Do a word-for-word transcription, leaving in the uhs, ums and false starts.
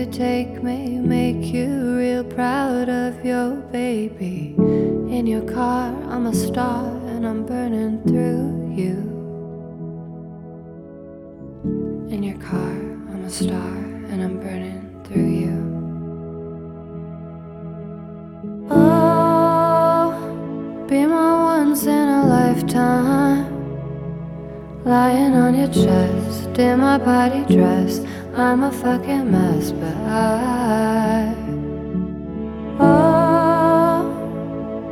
you take me, make you real proud of your baby. In your car, I'm a star and I'm burning through you. In your car, I'm a star and I'm burning through you. Oh, be my once in a lifetime. Lying on your chest, in my party dress, I'm a fucking mess, but I